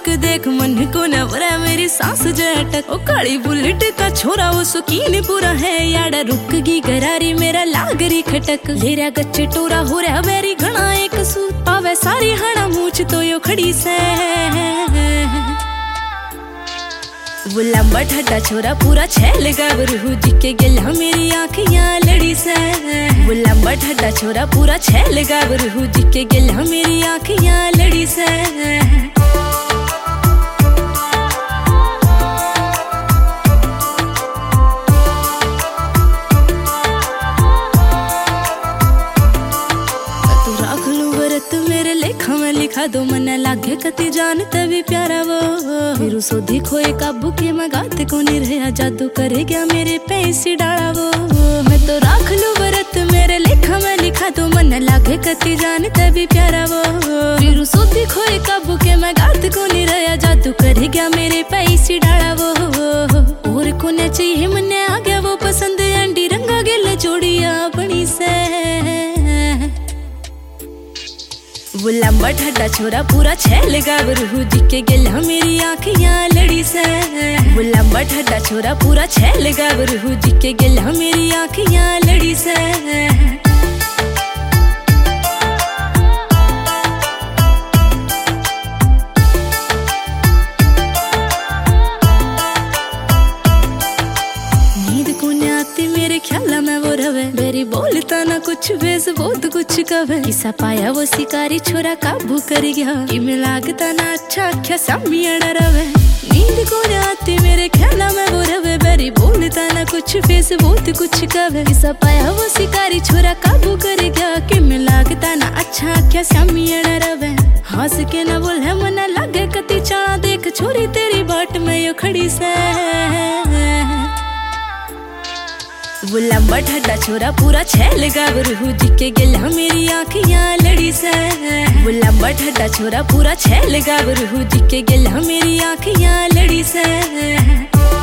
देख मन को नवरा मेरी सांस जटक। ओ काली बुलेट का छोरा वो सुकीन पूरा है याड़ा रुकगी गरारी मेरा लागरी खटक। लेरा गच्चे टोरा हो रहा मेरी घना एक सूत पावे सारी हना मूछ तो यो खड़ी से। वो लंबा ठड्डा छोरा पूरा छैल गाबरू जिके गेला मेरी आँखियाँ लड़ी से। वो लंबा ठड्डा छोरा पूरा छैल गाबरू जिके गेला मेरी आँखियाँ लड़ी से। मेरे लेखा में लिखा दो मन लागे कति जान तभी प्यारा वो। फिर सोधी खोए काबू के मगात को नहीं रहा जादू करे गया मेरे पैसे डाला वो। मैं तो राख लू व्रत मेरे लेखा में लिखा दो मन लागे कति जान तभी प्यारा वो। फिर सोधी खोए काबू के मगात को नहीं रहा जादू करे गया मेरे पैसे डाला वो। और को न चाहिए मन्ने आ गया वो पसंद अंडी रंगा गेल जोड़िया बनी से। वो लंबा ठड्डा छोरा पूरा छैल गाबरू जिके गेला मेरी आँखियाँ लड़ी से। वो लंबा ठड्डा छोरा पूरा छैल गाबरू जिके गेला मेरी आँखियाँ लड़ी से। ख्याला में वो रवे मेरी बोलता ना कुछ बेस बहुत कुछ कवे। किसा पाया वो शिकारी छोरा काबू कर गया कि मैं लागता ना अच्छा क्या सामिया रवे। नींद को आती मेरे ख्याला में वो रवे मेरी बोलता ना कुछ बेस बहुत कुछ कवे। किसा पाया वो शिकारी छोरा काबू कर गया कि मैं लागता ना अच्छा क्या सामिया रवे। हंस के ना बोले मना लागे कति चाह देख छोरी तेरी बाट में यो खड़ी से। वो लंबा ठड्डा छोरा पूरा छैल गाबरू जिके गेला मेरी आँखियाँ लड़ी से। वो लंबा ठड्डा छोरा पूरा छैल गाबरू जिके गेला मेरी आँखियाँ लड़ी से।